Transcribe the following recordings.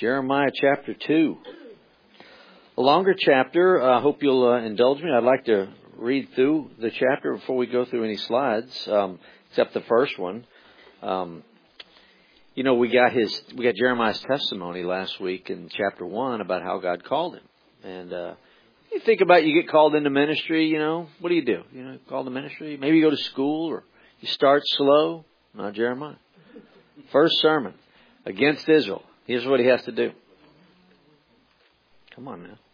Jeremiah chapter 2. A longer chapter. I hope you'll indulge me. I'd like to read through the chapter before we go through any slides, except the first one. We got Jeremiah's testimony last week in chapter 1 about how God called him. And you think about you get called into ministry, what do? Called to ministry? Maybe you go to school or you start slow. Not Jeremiah. First sermon against Israel. Here's what he has to do. Come on now.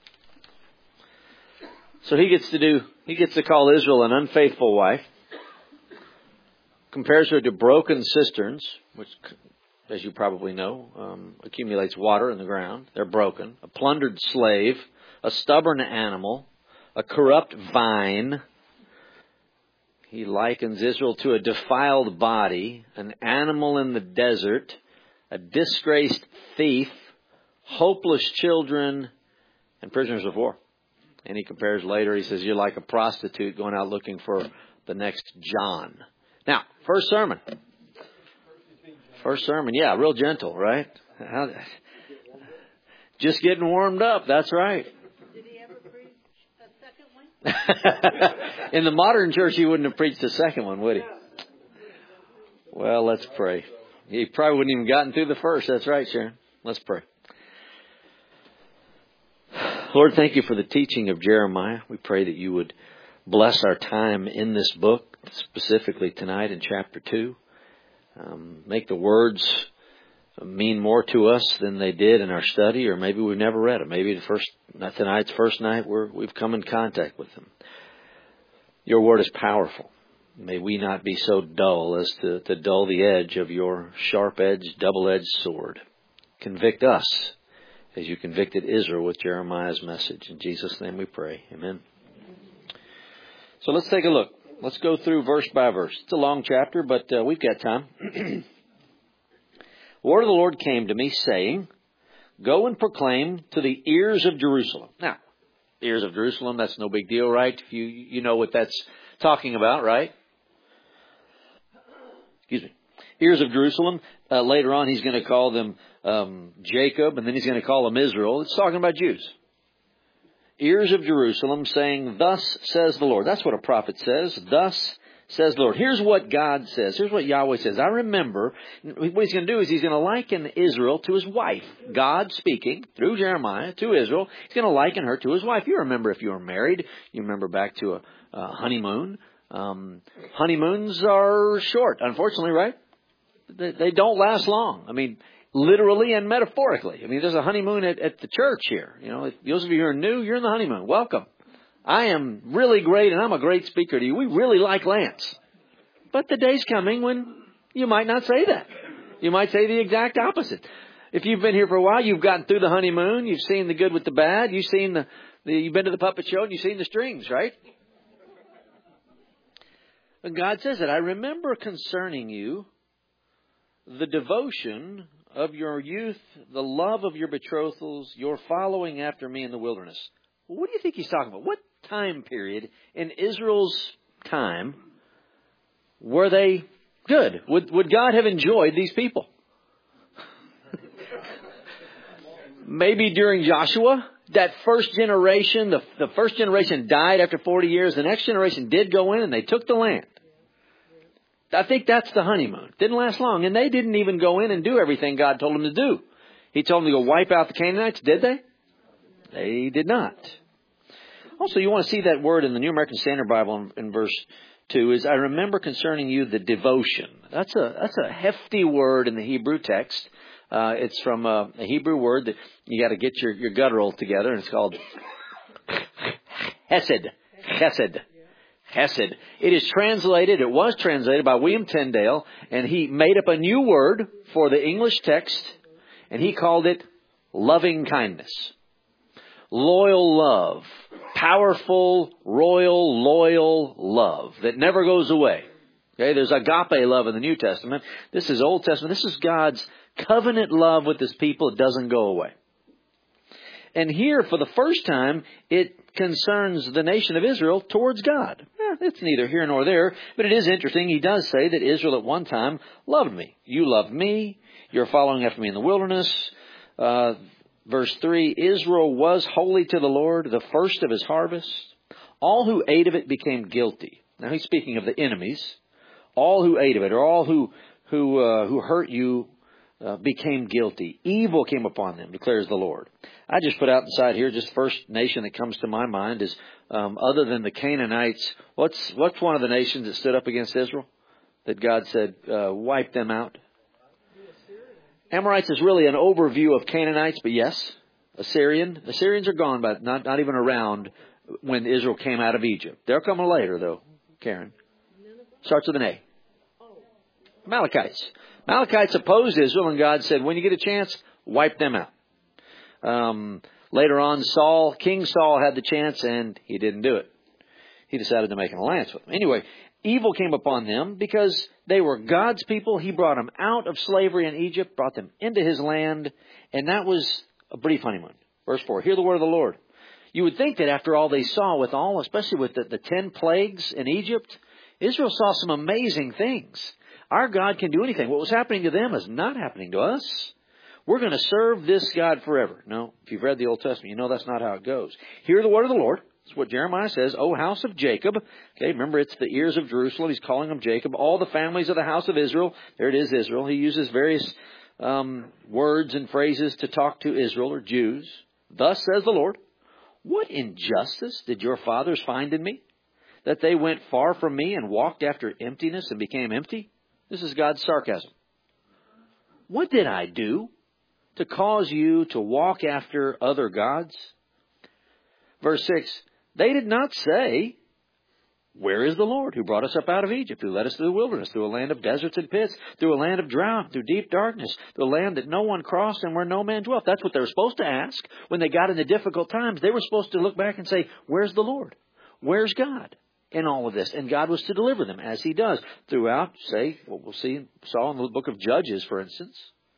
So he gets to call Israel an unfaithful wife. Compares her to broken cisterns, which, as you probably know, accumulates water in the ground. They're broken. A plundered slave, a stubborn animal, a corrupt vine. He likens Israel to a defiled body, an animal in the desert, a disgraced thief, hopeless children, and prisoners of war. And he compares later, he says, you're like a prostitute going out looking for the next John. Now, first sermon. Yeah, real gentle, right? Just getting warmed up, that's right. Did he ever preach a second one? In the modern church, he wouldn't have preached a second one, would he? Well, let's pray. He probably wouldn't even gotten through the first. That's right, Sharon. Let's pray. Lord, thank you for the teaching of Jeremiah. We pray that you would bless our time in this book, specifically tonight in chapter 2. Make the words mean more to us than they did in our study, or maybe we've never read them. Maybe tonight's first night we've come in contact with them. Your word is powerful. May we not be so dull as to dull the edge of your sharp-edged, double-edged sword. Convict us as you convicted Israel with Jeremiah's message. In Jesus' name we pray. Amen. So let's take a look. Let's go through verse by verse. It's a long chapter, but we've got time. The word of the Lord came to me, saying, go and proclaim to the ears of Jerusalem. Now, ears of Jerusalem, that's no big deal, right? You know what that's talking about, right? Excuse me. Ears of Jerusalem. Later on, he's going to call them Jacob, and then he's going to call them Israel. It's talking about Jews. Ears of Jerusalem, saying, thus says the Lord. That's what a prophet says. Thus says the Lord. Here's what God says. Here's what Yahweh says. I remember, what he's going to do is he's going to liken Israel to his wife. God speaking through Jeremiah to Israel. He's going to liken her to his wife. You remember if you were married, you remember back to a honeymoon. Honeymoons are short, unfortunately, right? They don't last long. I mean, literally and metaphorically. I mean, there's a honeymoon at the church here. Those of you who are new, you're in the honeymoon. Welcome. I am really great, and I'm a great speaker to you. We really like Lance. But the day's coming when you might not say that. You might say the exact opposite. If you've been here for a while, you've gotten through the honeymoon. You've seen the good with the bad. You've seen you've been to the puppet show, and you've seen the strings, right? And God says that I remember concerning you the devotion of your youth, the love of your betrothals, your following after me in the wilderness. Well, what do you think he's talking about? What time period in Israel's time were they good? Would God have enjoyed these people? Maybe during Joshua, that first generation, the first generation died after 40 years. The next generation did go in and they took the land. I think that's the honeymoon. Didn't last long. And they didn't even go in and do everything God told them to do. He told them to go wipe out the Canaanites. Did they? They did not. Also, you want to see that word in the New American Standard Bible in verse 2 is, I remember concerning you the devotion. That's a hefty word in the Hebrew text. It's from a Hebrew word that you got to get your guttural together, and it's called Hesed. Chesed. Hesed. It was translated by William Tyndale, and he made up a new word for the English text, and he called it loving kindness. Loyal love. Powerful, royal, loyal love that never goes away. Okay, there's agape love in the New Testament. This is Old Testament. This is God's covenant love with His people. It doesn't go away. And here, for the first time, it concerns the nation of Israel towards God. It's neither here nor there, but it is interesting. He does say that Israel at one time loved me. You loved me. You're following after me in the wilderness. Verse 3, Israel was holy to the Lord, the first of his harvest. All who ate of it became guilty. Now he's speaking of the enemies. All who ate of it, or all who hurt you, became guilty. Evil came upon them, declares the Lord. I just put out inside here, just first nation that comes to my mind is, other than the Canaanites, what's one of the nations that stood up against Israel? That God said, wipe them out. Amorites is really an overview of Canaanites, but yes, Assyrian. Assyrians are gone, but not even around when Israel came out of Egypt. They're coming later, though, Karen. Starts with an A. Amalekites. Amalekites opposed Israel, and God said, when you get a chance, wipe them out. Later on, King Saul had the chance, and he didn't do it. He decided to make an alliance with them. Anyway, evil came upon them because they were God's people. He brought them out of slavery in Egypt, brought them into his land, and that was a brief honeymoon. Verse 4, hear the word of the Lord. You would think that after all they saw, especially with the 10 plagues in Egypt, Israel saw some amazing things. Our God can do anything. What was happening to them is not happening to us. We're going to serve this God forever. No, if you've read the Old Testament, you know that's not how it goes. Hear the word of the Lord. That's what Jeremiah says. O house of Jacob. Okay, remember it's the ears of Jerusalem. He's calling them Jacob. All the families of the house of Israel. There it is, Israel. He uses various words and phrases to talk to Israel or Jews. Thus says the Lord, what injustice did your fathers find in me? That they went far from me and walked after emptiness and became empty? This is God's sarcasm. What did I do to cause you to walk after other gods? Verse 6, they did not say, where is the Lord who brought us up out of Egypt, who led us through the wilderness, through a land of deserts and pits, through a land of drought, through deep darkness, through a land that no one crossed and where no man dwelt? That's what they were supposed to ask when they got into difficult times. They were supposed to look back and say, where's the Lord? Where's God in all of this? And God was to deliver them, as he does throughout, say, what we'll saw in the book of Judges, for instance.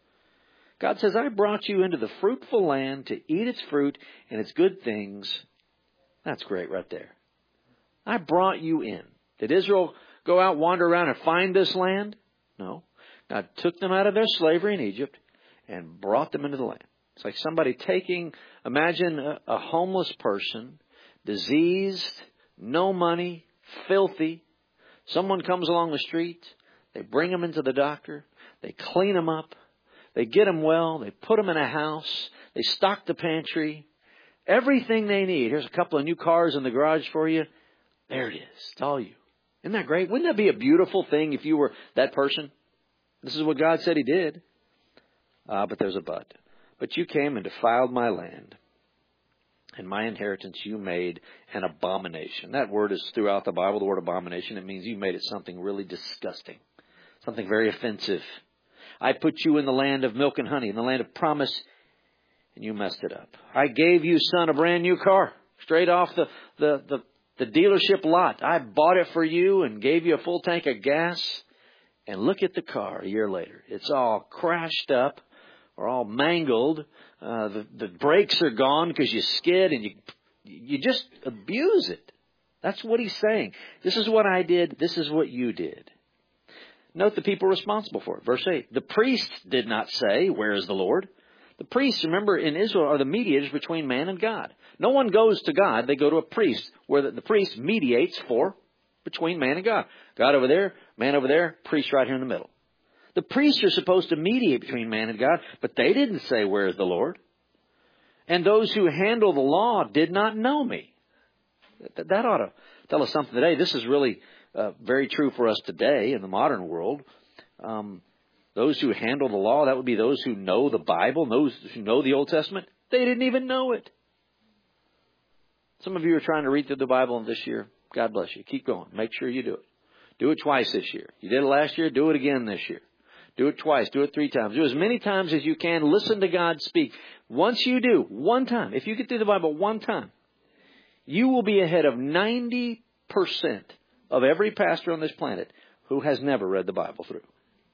God says, I brought you into the fruitful land to eat its fruit and its good things. That's great right there. I brought you in. Did Israel go out, wander around, and find this land? No. God took them out of their slavery in Egypt and brought them into the land. It's like somebody imagine a homeless person, diseased, no money, filthy. Someone comes along the street. They bring them into the doctor. They clean them up. They get them well. They put them in a house. They stock the pantry. Everything they need. Here's a couple of new cars in the garage for you. There it is. It's all you. Isn't that great? Wouldn't that be a beautiful thing if you were that person? This is what God said he did. But there's a but. But you came and defiled my land, and my inheritance you made an abomination. That word is throughout the Bible, the word abomination. It means you made it something really disgusting, something very offensive. I put you in the land of milk and honey, in the land of promise, and you messed it up. I gave you, son, a brand new car, straight off the dealership lot. I bought it for you and gave you a full tank of gas. And look at the car a year later. It's all crashed up or all mangled. The brakes are gone because you skid and you just abuse it. That's what he's saying. This is what I did. This is what you did. Note the people responsible for it. Verse 8. The priest did not say, where is the Lord? The priests, remember, in Israel are the mediators between man and God. No one goes to God. They go to a priest, where the priest mediates between man and God. God over there, man over there, priest right here in the middle. The priests are supposed to mediate between man and God, but they didn't say, where is the Lord? And those who handle the law did not know me. That ought to tell us something today. This is really very true for us today in the modern world. Those who handle the law, that would be those who know the Bible, those who know the Old Testament. They didn't even know it. Some of you are trying to read through the Bible this year. God bless you. Keep going. Make sure you do it. Do it twice this year. You did it last year. Do it again this year. Do it twice. Do it 3 times. Do as many times as you can. Listen to God speak. Once you do, one time, if you get through the Bible one time, you will be ahead of 90% of every pastor on this planet who has never read the Bible through.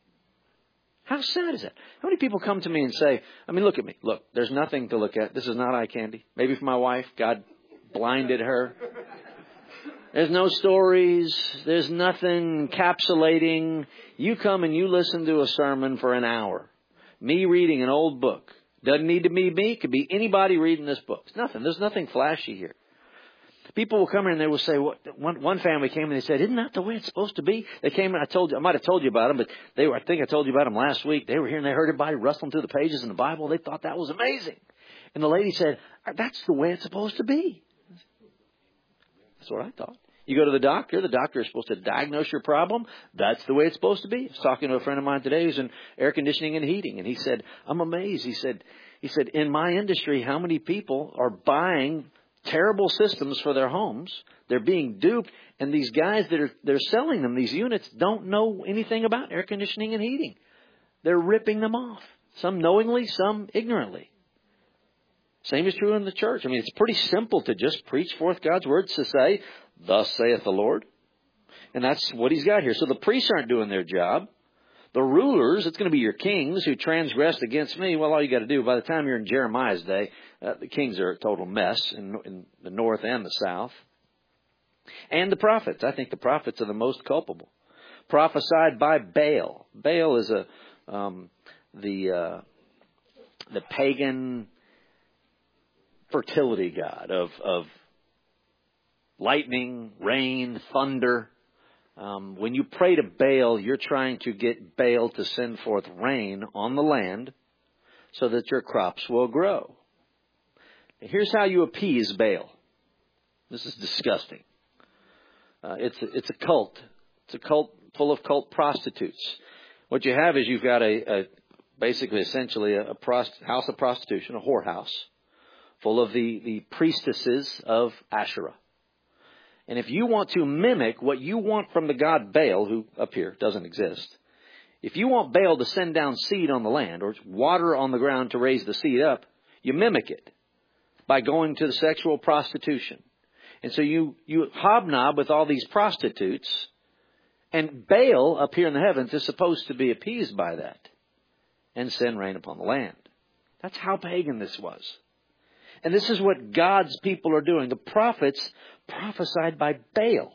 How sad is that? How many people come to me and say, look at me. Look, there's nothing to look at. This is not eye candy. Maybe for my wife, God blinded her. There's no stories. There's nothing encapsulating. You come and you listen to a sermon for an hour. Me reading an old book. Doesn't need to be me. It could be anybody reading this book. It's nothing. There's nothing flashy here. People will come in and they will say, one family came and they said, isn't that the way it's supposed to be? They came and I might have told you about them, but I think I told you about them last week. They were here and they heard everybody rustling through the pages in the Bible. They thought that was amazing. And the lady said, that's the way it's supposed to be. That's what I thought. You go to the doctor is supposed to diagnose your problem. That's the way it's supposed to be. I was talking to a friend of mine today who's in air conditioning and heating, and he said, I'm amazed. He said, in my industry, how many people are buying terrible systems for their homes? They're being duped, and these guys they're selling them these units don't know anything about air conditioning and heating. They're ripping them off. Some knowingly, some ignorantly. Same is true in the church. I mean, it's pretty simple to just preach forth God's words to say, thus saith the Lord. And that's what he's got here. So the priests aren't doing their job. The rulers, it's going to be your kings who transgressed against me. Well, all you got to do, by the time you're in Jeremiah's day, the kings are a total mess in the north and the south. And the prophets. I think the prophets are the most culpable. Prophesied by Baal. Baal is the pagan fertility god of lightning, rain, thunder. When you pray to Baal, you're trying to get Baal to send forth rain on the land so that your crops will grow. Here's how you appease Baal. This is disgusting. It's a cult. It's a cult full of cult prostitutes. What you have is you've got essentially a house of prostitution, a whorehouse, full of the priestesses of Asherah. And if you want to mimic what you want from the god Baal, who up here doesn't exist, if you want Baal to send down seed on the land or water on the ground to raise the seed up, you mimic it by going to the sexual prostitution. And so you hobnob with all these prostitutes, and Baal up here in the heavens is supposed to be appeased by that and send rain upon the land. That's how pagan this was. And this is what God's people are doing. The prophets prophesied by Baal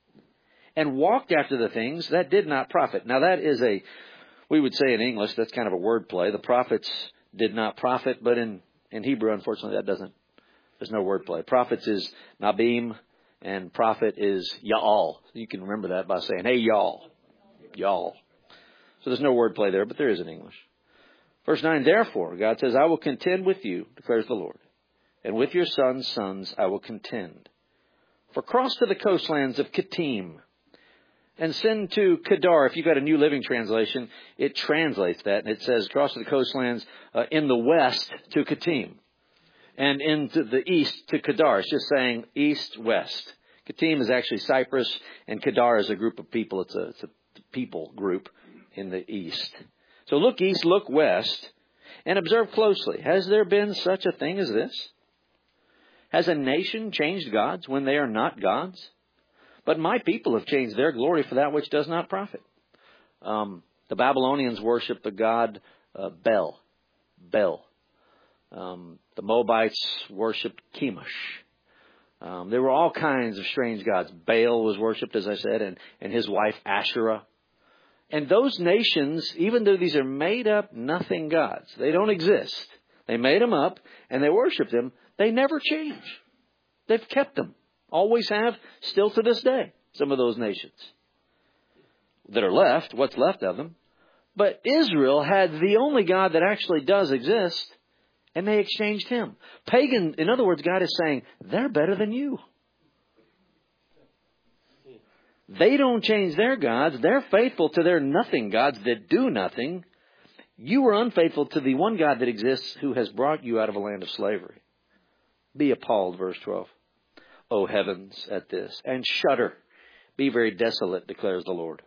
and walked after the things that did not profit. Now that is we would say in English, that's kind of a wordplay. The prophets did not profit, but in Hebrew, unfortunately, there's no wordplay. Prophets is Nabim and prophet is Ya'al. You can remember that by saying, hey, y'all. Y'all. So there's no wordplay there, but there is in English. Verse 9, therefore, God says, I will contend with you, declares the Lord, and with your sons' I will contend. For cross to the coastlands of Kittim, and send to Kedar. If you've got a New Living Translation, it translates that, and it says, cross to the coastlands in the west to Kittim, and into the east to Kedar. It's just saying east-west. Kittim is actually Cyprus, and Kedar is a group of people. It's a people group in the east. So look east, look west, and observe closely. Has there been such a thing as this? Has a nation changed gods when they are not gods? But my people have changed their glory for that which does not profit. The Babylonians worshiped the god Bel. The Moabites worshipped Chemosh. There were all kinds of strange gods. Baal was worshipped, as I said, and his wife Asherah. And those nations, even though these are made up nothing gods, they don't exist. They made them up and they worship them. They never change. They've kept them. Always have, still to this day, some of those nations that are left, what's left of them. But Israel had the only God that actually does exist, and they exchanged him. Pagan, in other words, God is saying, they're better than you. They don't change their gods. They're faithful to their nothing gods that do nothing. You are unfaithful to the one God that exists who has brought you out of a land of slavery. Be appalled, verse 12. O heavens, at this, and shudder. Be very desolate, declares the Lord.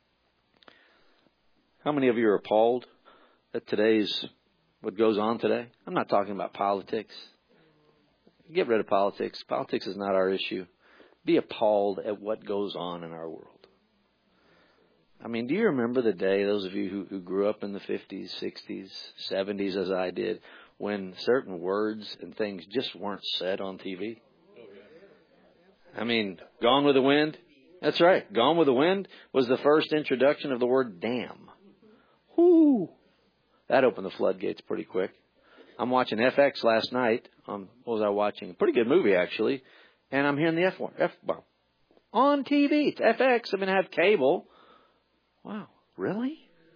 How many of you are appalled at what goes on today? I'm not talking about politics. Get rid of politics. Politics is not our issue. Be appalled at what goes on in our world. I mean, do you remember the day, those of you who grew up in the 50s, 60s, 70s, as I did, when certain words and things just weren't said on TV? I mean, Gone with the Wind? That's right. Gone with the Wind was the first introduction of the word damn. Whoo! That opened the floodgates pretty quick. I'm watching FX last night. What was I watching? A pretty good movie, actually. And I'm hearing the F-bomb. On TV. It's FX. I have cable. Wow. Really?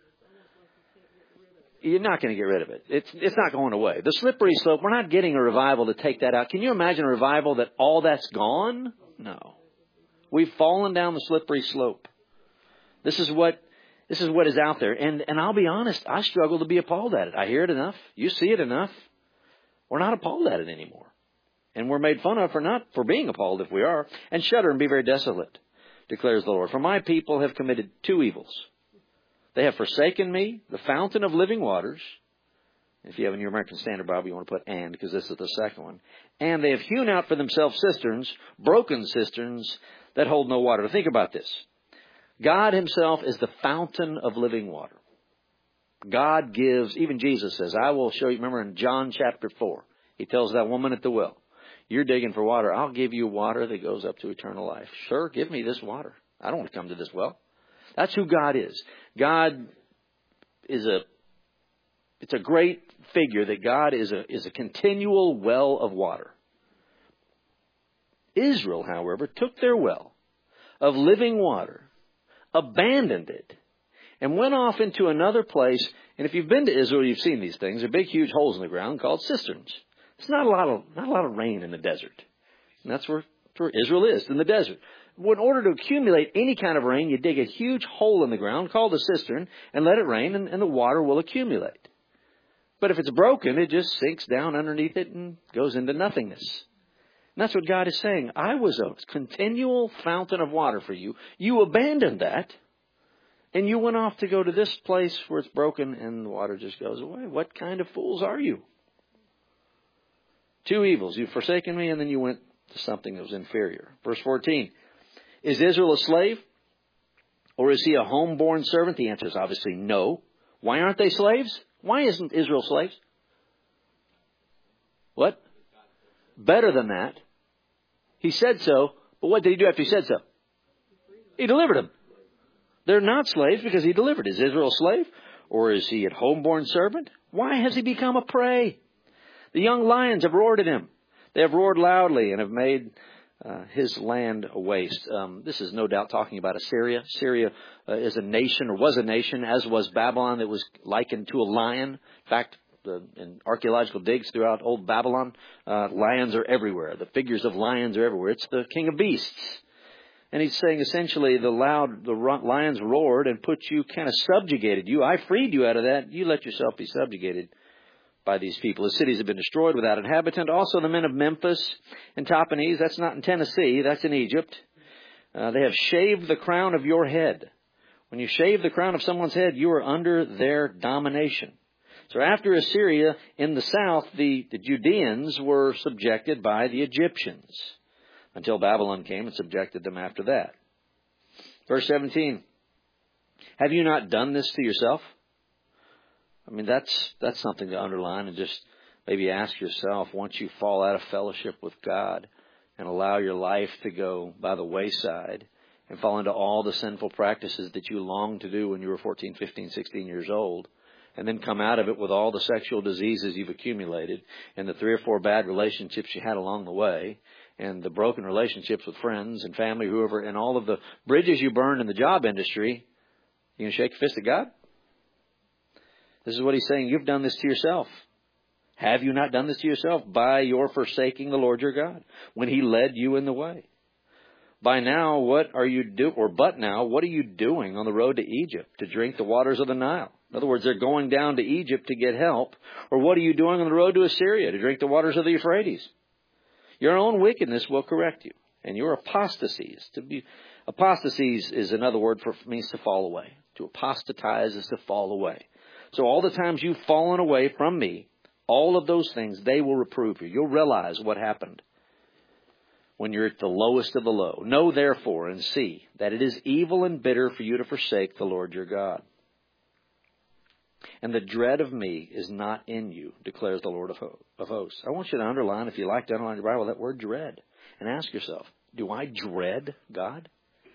You're not going to get rid of it. It's not going away. The slippery slope, we're not getting a revival to take that out. Can you imagine a revival that all that's gone? No. We've fallen down the slippery slope. This is what is out there. And I'll be honest, I struggle to be appalled at it. I hear it enough. You see it enough. We're not appalled at it anymore. And we're made fun of for being appalled if we are. And shudder and be very desolate, declares the Lord. For my people have committed 2 evils. They have forsaken me, the fountain of living waters. If you have in your American Standard Bible, you want to put and, because this is the second one. And they have hewn out for themselves cisterns, broken cisterns that hold no water. Think about this. God himself is the fountain of living water. God gives, even Jesus says, I will show you, remember in John chapter 4, he tells that woman at the well, you're digging for water. I'll give you water that goes up to eternal life. Sure, give me this water. I don't want to come to this well. That's who God is. God is it's a great figure that God is a continual well of water. Israel, however, took their well of living water, abandoned it, and went off into another place. And if you've been to Israel, you've seen these things. They're big, huge holes in the ground called cisterns. It's not a lot of rain in the desert. And that's where Israel is, in the desert. In order to accumulate any kind of rain, you dig a huge hole in the ground called a cistern and let it rain, and the water will accumulate. But if it's broken, it just sinks down underneath it and goes into nothingness. And that's what God is saying. I was a continual fountain of water for you. You abandoned that, and you went off to go to this place where it's broken and the water just goes away. What kind of fools are you? 2 evils. You've forsaken me, and then you went to something that was inferior. Verse 14. Is Israel a slave? Or is he a homeborn servant? The answer is obviously no. Why aren't they slaves? Why isn't Israel slaves? What? Better than that. He said so, but what did he do after he said so? He delivered them. They're not slaves because he delivered. Is Israel a slave? Or is he a homeborn servant? Why has he become a prey? The young lions have roared at him. They have roared loudly and have made his land a waste. This is no doubt talking about Assyria. Syria is a nation, or was a nation, as was Babylon, that was likened to a lion. In fact, in archaeological digs throughout old Babylon, lions are everywhere. The figures of lions are everywhere. It's the king of beasts. And he's saying essentially the lions roared and put you, kind of subjugated you. I freed you out of that. You let yourself be subjugated by these people. The cities have been destroyed without inhabitant. Also the men of Memphis and Tahpanhes, that's not in Tennessee, that's in Egypt. They have shaved the crown of your head. When you shave the crown of someone's head, you are under their domination. So after Assyria, in the south, the Judeans were subjected by the Egyptians until Babylon came and subjected them after that. Verse 17, have you not done this to yourself? That's something to underline and just maybe ask yourself, once you fall out of fellowship with God and allow your life to go by the wayside and fall into all the sinful practices that you longed to do when you were 14, 15, 16 years old, and then come out of it with all the sexual diseases you've accumulated and the 3 or 4 bad relationships you had along the way and the broken relationships with friends and family, whoever, and all of the bridges you burned in the job industry, you going to shake your fist at God? This is what he's saying. You've done this to yourself. Have you not done this to yourself by your forsaking the Lord your God when he led you in the way? By now, what are you but now, what are you doing on the road to Egypt to drink the waters of the Nile? In other words, they're going down to Egypt to get help. Or what are you doing on the road to Assyria to drink the waters of the Euphrates? Your own wickedness will correct you, and your apostasies. Apostasies is another word means to fall away. To apostatize is to fall away. So all the times you've fallen away from me, all of those things, they will reprove you. You'll realize what happened when you're at the lowest of the low. Know therefore and see that it is evil and bitter for you to forsake the Lord your God. And the dread of me is not in you, declares the Lord of hosts. I want you to underline, if you like to underline your Bible, that word dread. And ask yourself, do I dread God?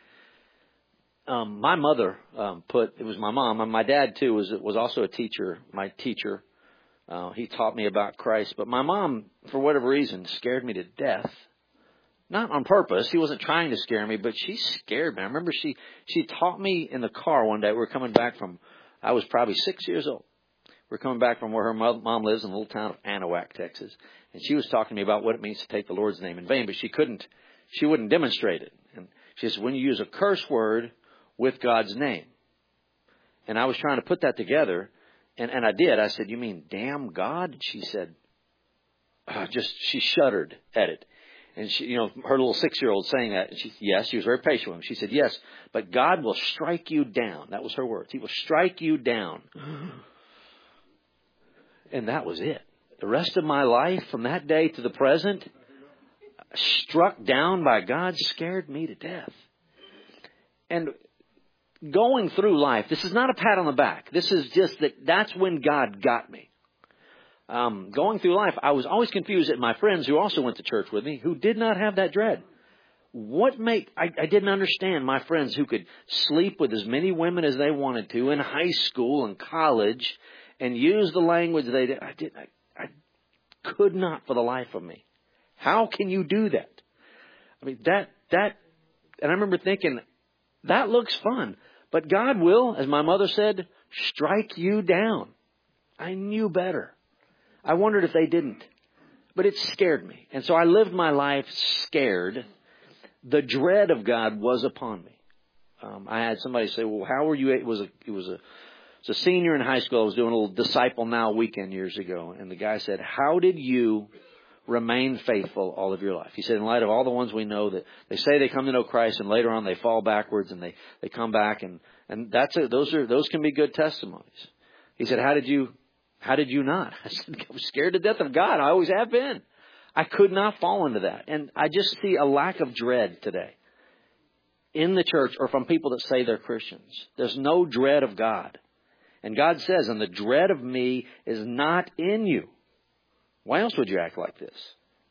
My mother it was my mom, and my dad too was also a teacher, my teacher He taught me about Christ. But my mom, for whatever reason, scared me to death. Not on purpose. He wasn't trying to scare me, but she scared me. I remember she taught me in the car one day. We were coming back from, I was probably 6 years old. We were coming back from where her mom lives in the little town of Anahuac, Texas. And she was talking to me about what it means to take the Lord's name in vain, but she wouldn't demonstrate it. And she says, when you use a curse word with God's name. And I was trying to put that together, and I did. I said, you mean damn God? And she said, she shuddered at it. And she, her little 6-year-old saying that, and she was very patient with him. She said, yes, but God will strike you down. That was her words. He will strike you down. And that was it. The rest of my life, from that day to the present, struck down by God, scared me to death. And going through life, this is not a pat on the back. This is just that's when God got me. Going through life, I was always confused at my friends who also went to church with me, who did not have that dread. I didn't understand my friends who could sleep with as many women as they wanted to in high school and college and use the language they did. I could not for the life of me. How can you do that? I mean, and I remember thinking, that looks fun, but God will, as my mother said, strike you down. I knew better. I wondered if they didn't. But it scared me. And so I lived my life scared. The dread of God was upon me. I had somebody say, well, how were you? It was a senior in high school. I was doing a little Disciple Now weekend years ago. And the guy said, how did you remain faithful all of your life? He said, in light of all the ones we know that they say they come to know Christ and later on they fall backwards and they come back. And those can be good testimonies. He said, how did you not? I said, I was scared to death of God. I always have been. I could not fall into that. And I just see a lack of dread today in the church or from people that say they're Christians. There's no dread of God. And God says, and the dread of me is not in you. Why else would you act like this?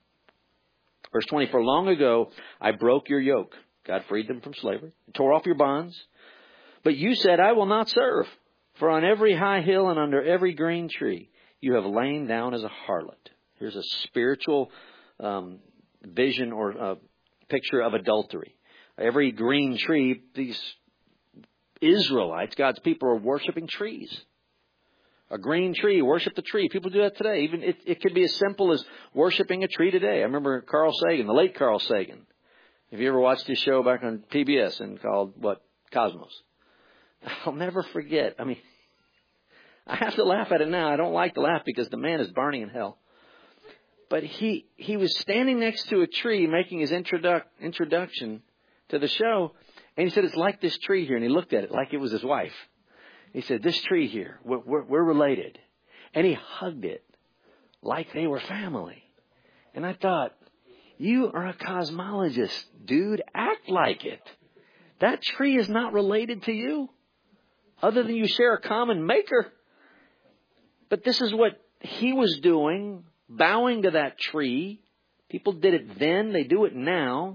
Verse 20, for long ago I broke your yoke. God freed them from slavery, tore off your bonds. But you said, I will not serve. For on every high hill and under every green tree, you have lain down as a harlot. Here's a spiritual vision or picture of adultery. Every green tree, these Israelites, God's people, are worshiping trees. A green tree, worship the tree. People do that today. Even it could be as simple as worshiping a tree today. I remember Carl Sagan, the late Carl Sagan. Have you ever watched his show back on PBS and called, Cosmos? I'll never forget. I mean, I have to laugh at it now. I don't like to laugh because the man is burning in hell. But he was standing next to a tree making his introduction to the show. And he said, it's like this tree here. And he looked at it like it was his wife. He said, this tree here, we're related. And he hugged it like they were family. And I thought, you are a cosmologist, dude. Act like it. That tree is not related to you, other than you share a common maker. But this is what he was doing, bowing to that tree. People did it then. They do it now.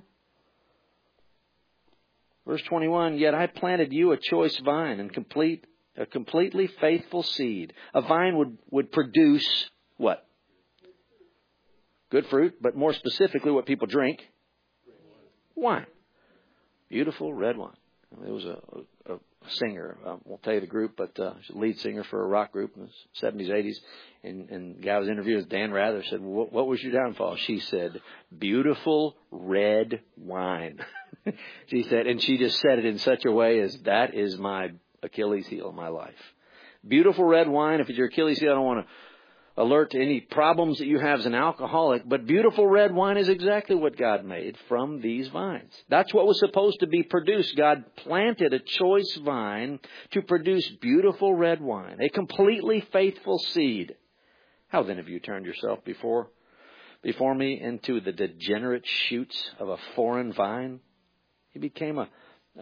Verse 21, yet I planted you a choice vine and a completely faithful seed. A vine would produce what? Good fruit, but more specifically what people drink. Wine. Beautiful red wine. There was a singer, I won't tell you the group, but she's a lead singer for a rock group in the 70s, 80s. And the guy was interviewed with Dan Rather, said, what was your downfall? She said, beautiful red wine. She said, and she just said it in such a way as that is my Achilles heel in my life. Beautiful red wine. If it's your Achilles heel, I don't want to alert to any problems that you have as an alcoholic, but beautiful red wine is exactly what God made from these vines. That's what was supposed to be produced. God planted a choice vine to produce beautiful red wine, a completely faithful seed. How then have you turned yourself before me into the degenerate shoots of a foreign vine? You became a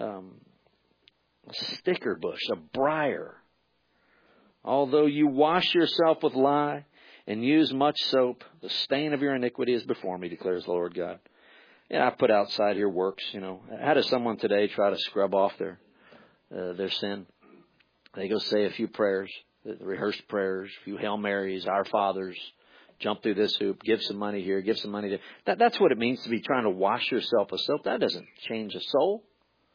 sticker bush, a briar. Although you wash yourself with lye and use much soap, the stain of your iniquity is before me, declares the Lord God. Yeah, I put outside here works, How does someone today try to scrub off their sin? They go say a few prayers. the rehearsed prayers, a few Hail Marys, Our Fathers, jump through this hoop, give some money here, give some money there. That's what it means to be trying to wash yourself of self. That doesn't change a soul.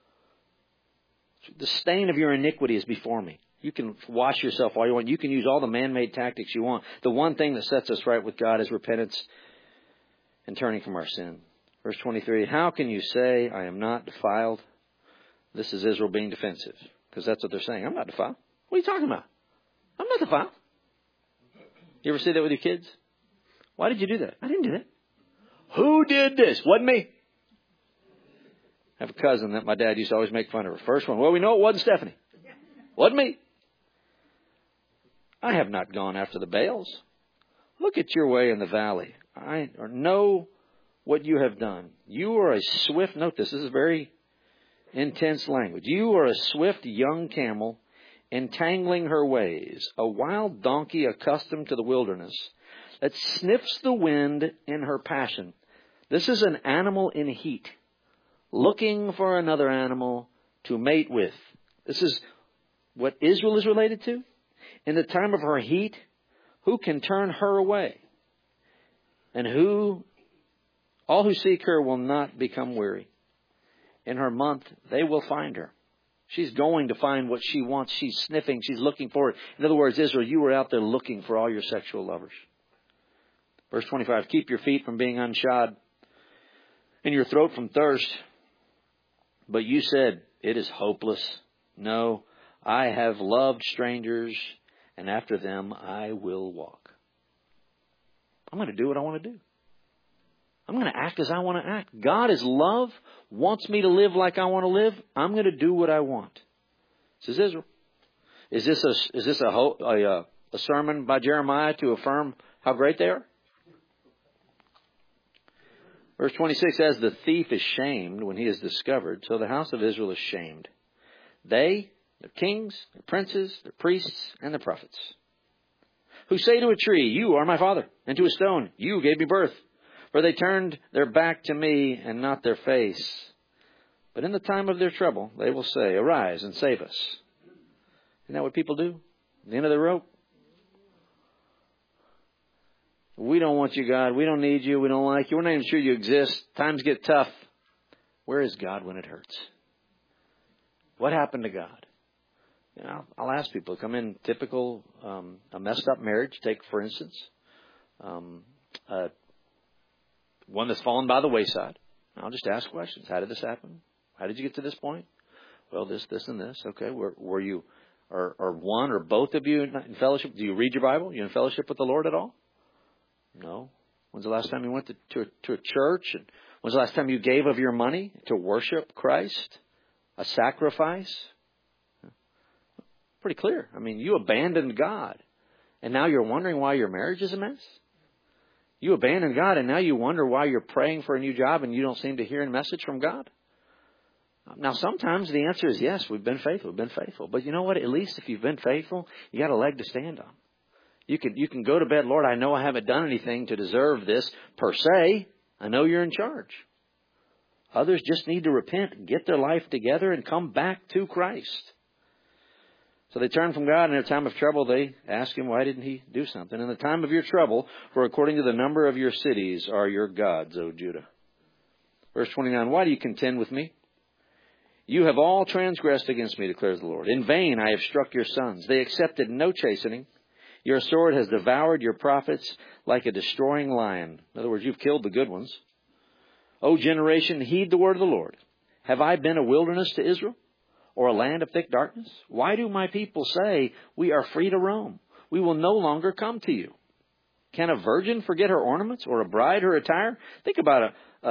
The stain of your iniquity is before me. You can wash yourself all you want. You can use all the man-made tactics you want. The one thing that sets us right with God is repentance and turning from our sin. Verse 23, how can you say I am not defiled? This is Israel being defensive, because that's what they're saying. I'm not defiled. What are you talking about? I'm not defiled. You ever say that with your kids? Why did you do that? I didn't do that. Who did this? Wasn't me. I have a cousin that my dad used to always make fun of her. First one, well, we know it wasn't Stephanie. Wasn't me. I have not gone after the Baals. Look at your way in the valley. I know what you have done. You are a swift, note this is very intense language. You are a swift young camel entangling her ways, a wild donkey accustomed to the wilderness that sniffs the wind in her passion. This is an animal in heat, looking for another animal to mate with. This is what Israel is related to. In the time of her heat, who can turn her away? And all who seek her will not become weary. In her month, they will find her. She's going to find what she wants. She's sniffing. She's looking for it. In other words, Israel, you were out there looking for all your sexual lovers. Verse 25, keep your feet from being unshod and your throat from thirst. But you said, it is hopeless. No, I have loved strangers, and after them I will walk. I'm going to do what I want to do. I'm going to act as I want to act. God is love, wants me to live like I want to live. I'm going to do what I want. This is Israel. Is this a sermon by Jeremiah to affirm how great they are? Verse 26, as the thief is shamed when he is discovered, so the house of Israel is shamed. They, their kings, their princes, their priests, and their prophets, who say to a tree, you are my father, and to a stone, you gave me birth. For they turned their back to me and not their face. But in the time of their trouble, they will say, arise and save us. Isn't that what people do? At the end of the rope. We don't want you, God. We don't need you. We don't like you. We're not even sure you exist. Times get tough. Where is God when it hurts? What happened to God? You know, I'll ask people to come in typical, a messed up marriage. Take, for instance, one that's fallen by the wayside. I'll just ask questions. How did this happen? How did you get to this point? Well, this, and this. Okay. Were you, or one or both of you in fellowship? Do you read your Bible? Are you in fellowship with the Lord at all? No. When's the last time you went to a church? And when's the last time you gave of your money to worship Christ? A sacrifice? Pretty clear. I mean, you abandoned God. And now you're wondering why your marriage is a mess? You abandoned God and now you wonder why you're praying for a new job and you don't seem to hear a message from God? Now, sometimes the answer is yes, we've been faithful. But you know what? At least if you've been faithful, you got a leg to stand on. You can go to bed, Lord, I know I haven't done anything to deserve this per se. I know you're in charge. Others just need to repent, get their life together, and come back to Christ. So they turn from God, and in a time of trouble, they ask Him, why didn't He do something? In the time of your trouble, for according to the number of your cities are your gods, O Judah. Verse 29, why do you contend with me? You have all transgressed against me, declares the Lord. In vain I have struck your sons. They accepted no chastening. Your sword has devoured your prophets like a destroying lion. In other words, you've killed the good ones. O generation, heed the word of the Lord. Have I been a wilderness to Israel, or a land of thick darkness? Why do my people say, we are free to roam? We will no longer come to you. Can a virgin forget her ornaments, or a bride her attire? Think about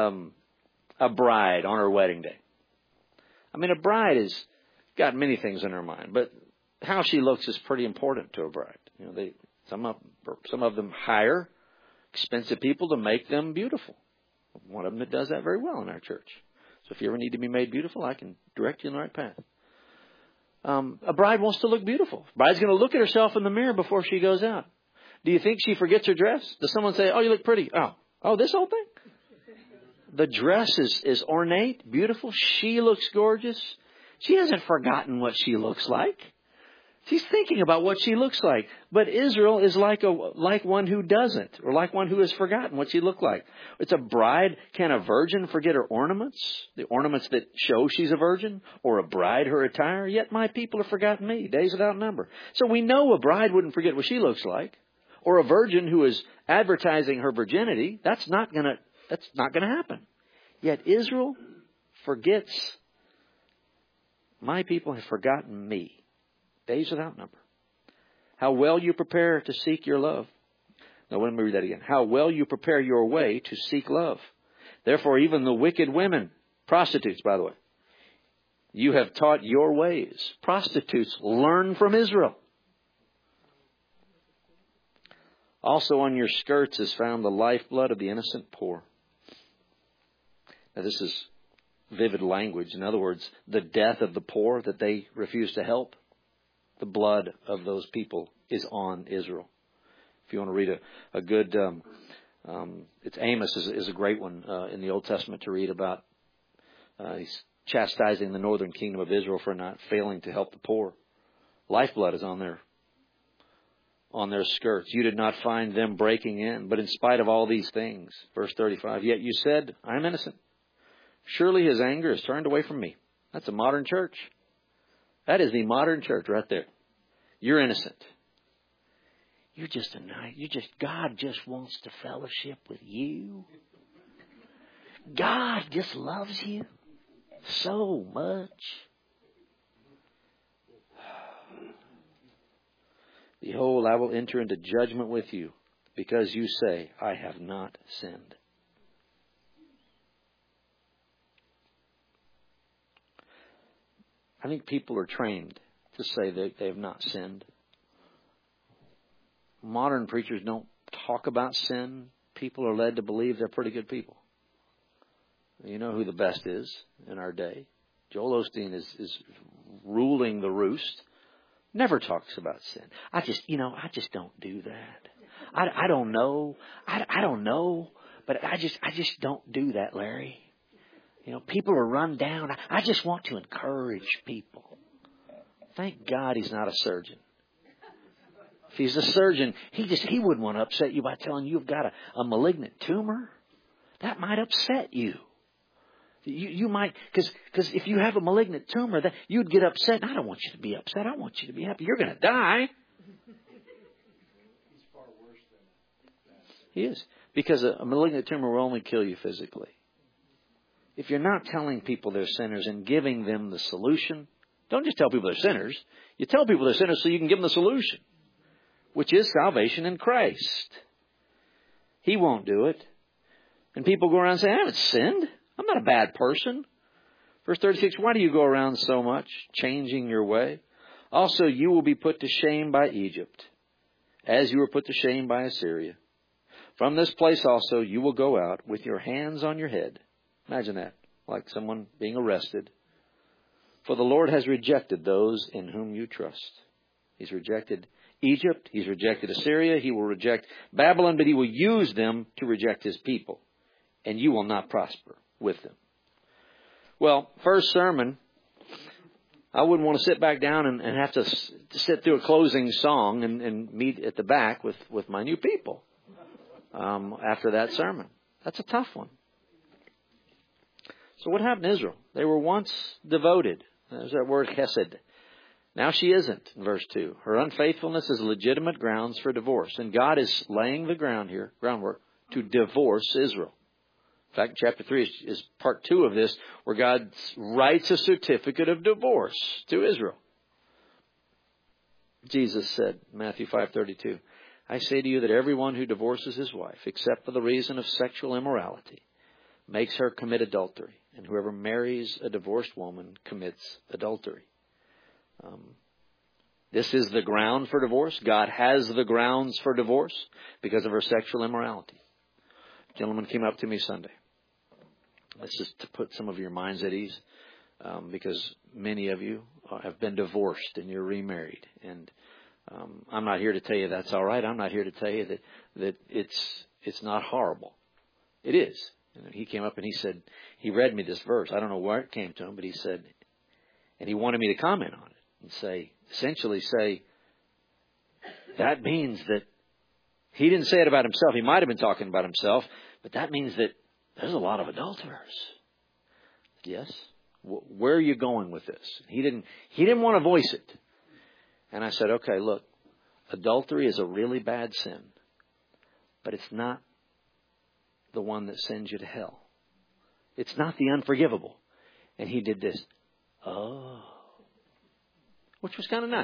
a bride on her wedding day. I mean, a bride has got many things in her mind, but how she looks is pretty important to a bride. You know, some of them hire expensive people to make them beautiful. One of them that does that very well in our church. So if you ever need to be made beautiful, I can direct you in the right path. A bride wants to look beautiful. A bride's going to look at herself in the mirror before she goes out. Do you think she forgets her dress? Does someone say, oh, you look pretty? Oh, this whole thing? The dress is ornate, beautiful. She looks gorgeous. She hasn't forgotten what she looks like. She's thinking about what she looks like. But Israel is like one who doesn't, or like one who has forgotten what she looked like. It's a bride. Can a virgin forget her ornaments? The ornaments that show she's a virgin? Or a bride her attire? Yet my people have forgotten me, days without number. So we know a bride wouldn't forget what she looks like. Or a virgin who is advertising her virginity. That's not gonna happen. Yet Israel forgets. My people have forgotten me, days without number. How well you prepare to seek your love. Now let me read that again. How well you prepare your way to seek love. Therefore even the wicked women, prostitutes by the way, you have taught your ways. Prostitutes learn from Israel. Also on your skirts is found the lifeblood of the innocent poor. Now this is vivid language. In other words, the death of the poor that they refuse to help. The blood of those people is on Israel. If you want to read a good, it's Amos is a great one in the Old Testament to read about. He's chastising the northern kingdom of Israel for not failing to help the poor. Lifeblood is on their skirts. You did not find them breaking in, but in spite of all these things, verse 35, yet you said, I am innocent. Surely his anger is turned away from me. That's a modern church. That is the modern church right there. You're innocent. God just wants to fellowship with you. God just loves you so much. Behold, I will enter into judgment with you because you say, I have not sinned. I think people are trained to say that they have not sinned. Modern preachers don't talk about sin. People are led to believe they're pretty good people. You know who the best is in our day. Joel Osteen is ruling the roost. Never talks about sin. I just don't do that. I don't know. I don't know. But I just don't do that, Larry. People are run down. I just want to encourage people. Thank God he's not a surgeon. If he's a surgeon, he wouldn't want to upset you by telling you you've got a malignant tumor. That might upset you. You might, because if you have a malignant tumor, that you'd get upset. And I don't want you to be upset. I want you to be happy. You're going to die. He's far worse than that. He is. Because a malignant tumor will only kill you physically. If you're not telling people they're sinners and giving them the solution, don't just tell people they're sinners. You tell people they're sinners so you can give them the solution, which is salvation in Christ. He won't do it. And people go around and say, I haven't sinned. I'm not a bad person. Verse 36, why do you go around so much, changing your way? Also, you will be put to shame by Egypt, as you were put to shame by Assyria. From this place also you will go out with your hands on your head. Imagine that, like someone being arrested. For the Lord has rejected those in whom you trust. He's rejected Egypt. He's rejected Assyria. He will reject Babylon, but he will use them to reject his people. And you will not prosper with them. Well, first sermon, I wouldn't want to sit back down and have to sit through a closing song and meet at the back with my new people after that sermon. That's a tough one. So what happened to Israel? They were once devoted. There's that word chesed. Now she isn't, in verse 2. Her unfaithfulness is legitimate grounds for divorce. And God is laying the groundwork to divorce Israel. In fact, chapter 3 is part 2 of this, where God writes a certificate of divorce to Israel. Jesus said, Matthew 5:32, I say to you that everyone who divorces his wife, except for the reason of sexual immorality, makes her commit adultery. And whoever marries a divorced woman commits adultery. This is the ground for divorce. God has the grounds for divorce because of her sexual immorality. A gentleman came up to me Sunday. This is to put some of your minds at ease, because many of you have been divorced and you're remarried. And I'm not here to tell you that's all right. I'm not here to tell you that it's not horrible. It is. And he came up and he said, he read me this verse. I don't know where it came to him, but he said, and he wanted me to comment on it. and essentially say, that means that he didn't say it about himself. He might have been talking about himself, but that means that there's a lot of adulterers. Yes? Where are you going with this? He didn't want to voice it. And I said, okay, look, adultery is a really bad sin, but it's not the one that sends you to hell. It's not the unforgivable. And he did this. Oh. Which was kind of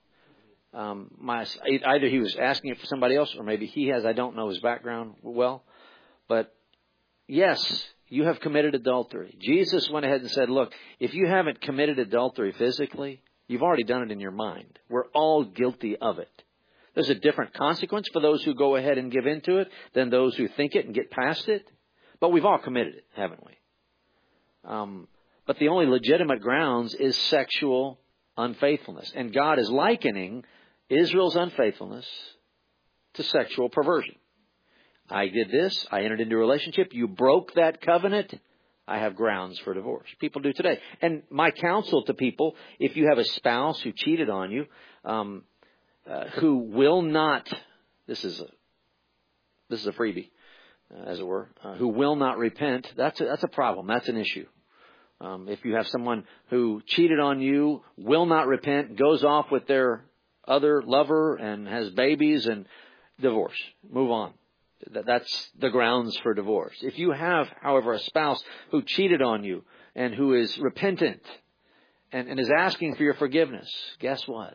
nice. Either he was asking it for somebody else, or maybe he has. I don't know his background well. But yes, you have committed adultery. Jesus went ahead and said, look, if you haven't committed adultery physically, you've already done it in your mind. We're all guilty of it. There's a different consequence for those who go ahead and give into it than those who think it and get past it. But we've all committed it, haven't we? But the only legitimate grounds is sexual unfaithfulness. And God is likening Israel's unfaithfulness to sexual perversion. I did this. I entered into a relationship. You broke that covenant. I have grounds for divorce. People do today. And my counsel to people, if you have a spouse who cheated on you, who will not, this is a freebie, as it were, who will not repent, that's a problem. That's an issue. If you have someone who cheated on you, will not repent, goes off with their other lover and has babies, and divorce. Move on. That's the grounds for divorce. If you have, however, a spouse who cheated on you and who is repentant and is asking for your forgiveness, guess what?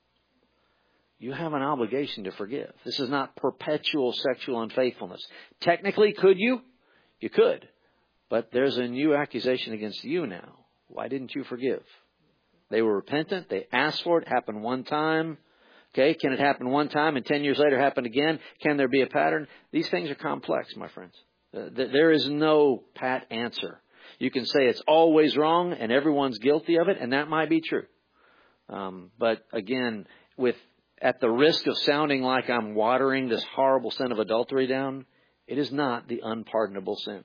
You have an obligation to forgive. This is not perpetual sexual unfaithfulness. Technically, could you? You could. But there's a new accusation against you now. Why didn't you forgive? They were repentant. They asked for it. Happened one time. Okay, can it happen one time and 10 years later happen again? Can there be a pattern? These things are complex, my friends. There is no pat answer. You can say it's always wrong and everyone's guilty of it, and that might be true. But again, at the risk of sounding like I'm watering this horrible sin of adultery down, it is not the unpardonable sin.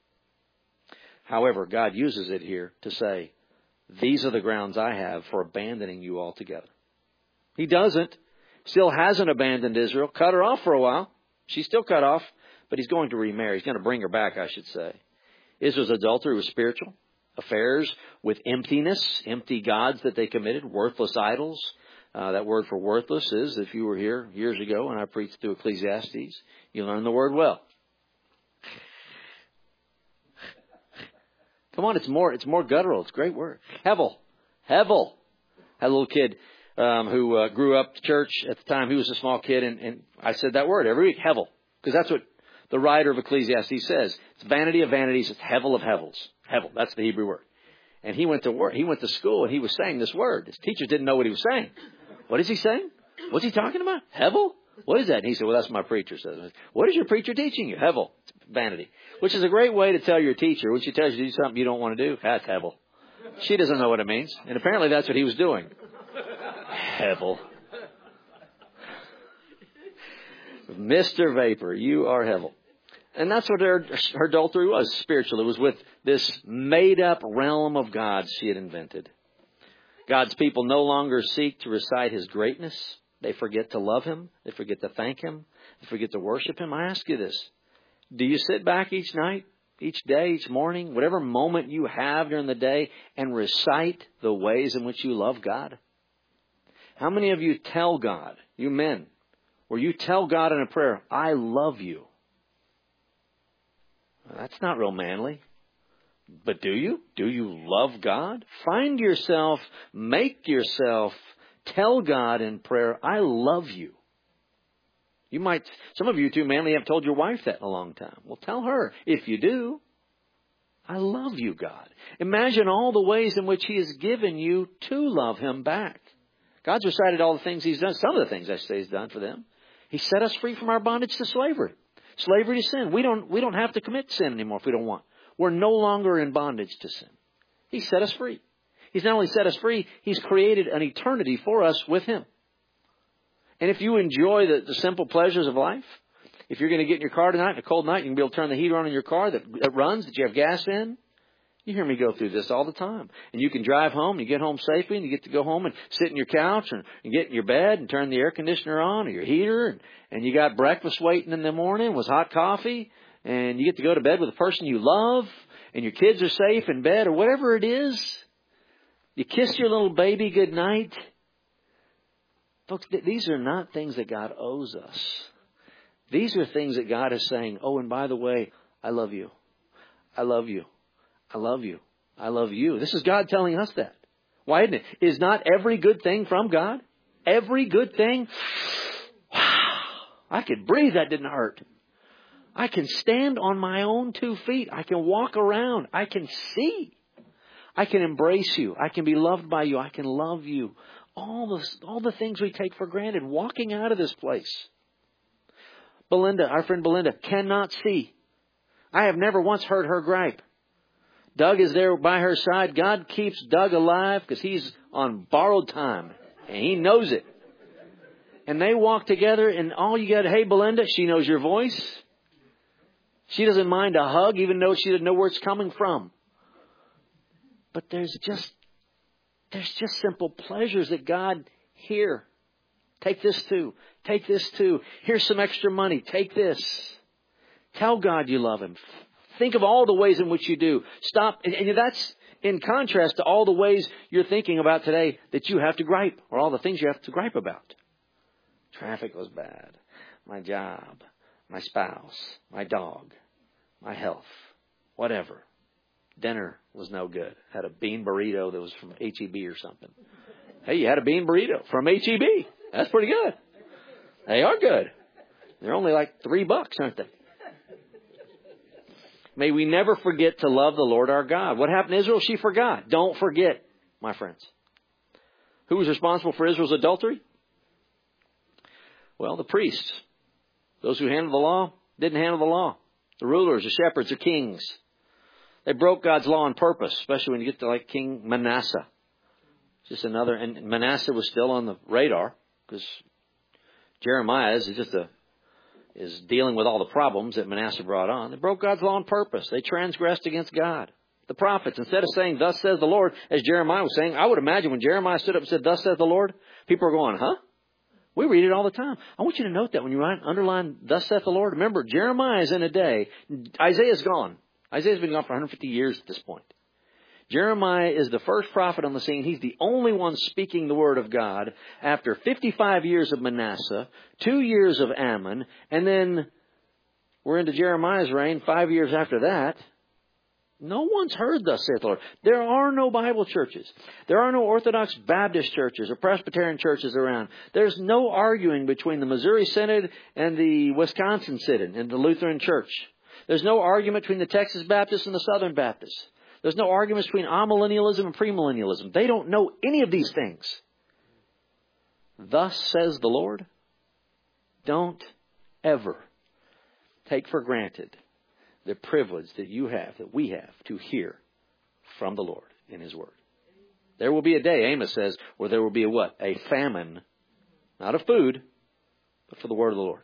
However, God uses it here to say, these are the grounds I have for abandoning you altogether. He doesn't. Still hasn't abandoned Israel. Cut her off for a while. She's still cut off. But he's going to remarry. He's going to bring her back, I should say. Israel's adultery was spiritual. Affairs with emptiness. Empty gods that they committed. Worthless idols. That word for worthless is, if you were here years ago and I preached through Ecclesiastes, you learned the word well. Come on, it's more guttural. It's a great word. Hevel. Had a little kid who grew up to church at the time. He was a small kid, and I said that word every week, Hevel, because that's what the writer of Ecclesiastes says. It's vanity of vanities. It's Hevel of Hevels. Hevel, that's the Hebrew word. And he went to work. He went to school, and he was saying this word. His teachers didn't know what he was saying. What is he saying? What's he talking about? Hevel? What is that? And he said, well, that's what my preacher says. What is your preacher teaching you? Hevel. It's vanity. Which is a great way to tell your teacher when she tells you to do something you don't want to do. That's Hevel. She doesn't know what it means. And apparently that's what he was doing. Hevel. Mr. Vapor, you are Hevel. And that's what her adultery was spiritually. It was with this made-up realm of gods she had invented. God's people no longer seek to recite His greatness. They forget to love Him. They forget to thank Him. They forget to worship Him. I ask you this. Do you sit back each night, each day, each morning, whatever moment you have during the day, and recite the ways in which you love God? How many of you tell God, you men, where you tell God in a prayer, I love you? That's not real manly. But do you? Do you love God? Find yourself, make yourself, tell God in prayer, I love you. You might, some of you too manly have told your wife that in a long time. Well, tell her, if you do, I love you, God. Imagine all the ways in which He has given you to love Him back. God's recited all the things He's done. Some of the things I say He's done for them. He set us free from our bondage to slavery. Slavery to sin. We don't have to commit sin anymore if we don't want. We're no longer in bondage to sin. He set us free. He's not only set us free, He's created an eternity for us with Him. And if you enjoy the simple pleasures of life, if you're going to get in your car tonight, in a cold night, you can be able to turn the heater on in your car that runs, that you have gas in. You hear me go through this all the time. And you can drive home, you get home safely, and you get to go home and sit in your couch and get in your bed and turn the air conditioner on or your heater. And you got breakfast waiting in the morning with hot coffee. And you get to go to bed with a person you love. And your kids are safe in bed or whatever it is. You kiss your little baby goodnight. Folks, these are not things that God owes us. These are things that God is saying, oh, and by the way, I love you. I love you. I love you. I love you. This is God telling us that. Why isn't it? Is not every good thing from God? Every good thing? Wow. I could breathe. That didn't hurt. I can stand on my own 2 feet. I can walk around. I can see. I can embrace you. I can be loved by you. I can love you. All the things we take for granted. Walking out of this place. Belinda, our friend Belinda, cannot see. I have never once heard her gripe. Doug is there by her side. God keeps Doug alive because he's on borrowed time. And he knows it. And they walk together and all you got, hey Belinda, she knows your voice. She doesn't mind a hug even though she doesn't know where it's coming from. But there's just simple pleasures that God, here, take this too. Take this too. Here's some extra money. Take this. Tell God you love Him. Think of all the ways in which you do. Stop. And that's in contrast to all the ways you're thinking about today that you have to gripe, or all the things you have to gripe about. Traffic was bad. My job. My spouse. My dog. My health. Whatever. Dinner was no good. Had a bean burrito that was from H-E-B or something. Hey, you had a bean burrito from H-E-B. That's pretty good. They are good. They're only like $3, aren't they? May we never forget to love the Lord our God. What happened to Israel? She forgot. Don't forget, my friends. Who was responsible for Israel's adultery? Well, the priests. Those who handled the law didn't handle the law. The rulers, the shepherds, the kings. They broke God's law on purpose, especially when you get to like King Manasseh. Just another, and Manasseh was still on the radar because Jeremiah is dealing with all the problems that Manasseh brought on. They broke God's law on purpose. They transgressed against God. The prophets, instead of saying, thus says the Lord, as Jeremiah was saying, I would imagine when Jeremiah stood up and said, thus says the Lord, people are going, huh? We read it all the time. I want you to note that when you underline, thus saith the Lord. Remember, Jeremiah is in a day. Isaiah's gone. Isaiah's been gone for 150 years at this point. Jeremiah is the first prophet on the scene. He's the only one speaking the word of God after 55 years of Manasseh, 2 years of Ammon, and then we're into Jeremiah's reign 5 years after that. No one's heard thus saith the Lord. There are no Bible churches. There are no Orthodox Baptist churches or Presbyterian churches around. There's no arguing between the Missouri Synod and the Wisconsin Synod and the Lutheran Church. There's no argument between the Texas Baptists and the Southern Baptists. There's no arguments between amillennialism and premillennialism. They don't know any of these things. Thus says the Lord. Don't ever take for granted the privilege that you have, that we have, to hear from the Lord in His Word. There will be a day, Amos says, where there will be a what? A famine. Not of food, but for the Word of the Lord.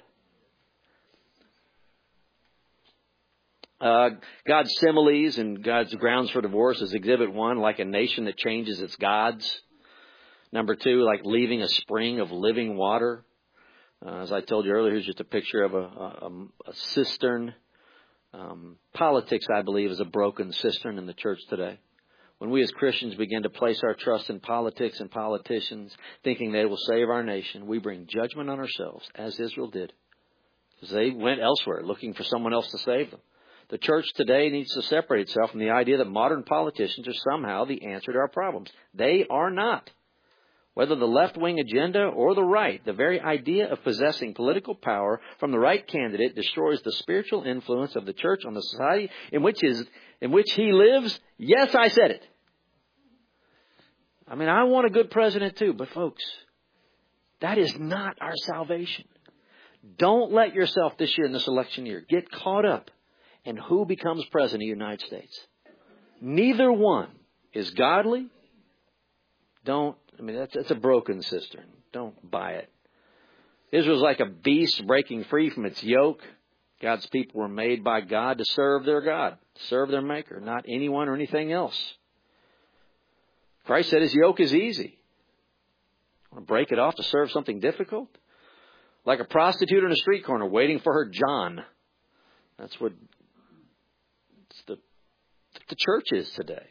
God's similes and God's grounds for divorce is Exhibit 1, like a nation that changes its gods. Number 2, like leaving a spring of living water. As I told you earlier, here's just a picture of a cistern. Politics, I believe, is a broken cistern in the church today. When we as Christians begin to place our trust in politics and politicians, thinking they will save our nation, we bring judgment on ourselves, as Israel did. Because they went elsewhere, looking for someone else to save them. The church today needs to separate itself from the idea that modern politicians are somehow the answer to our problems. They are not. Whether the left-wing agenda or the right, the very idea of possessing political power from the right candidate destroys the spiritual influence of the church on the society in which he lives. Yes, I said it. I mean, I want a good president too, but folks, that is not our salvation. Don't let yourself this year in this election year get caught up in who becomes president of the United States. Neither one is godly. That's a broken cistern. Don't buy it. Israel's like a beast breaking free from its yoke. God's people were made by God to serve their God. to serve their Maker, not anyone or anything else. Christ said His yoke is easy. Want to break it off to serve something difficult? Like a prostitute in a street corner waiting for her John. That's what the church is today.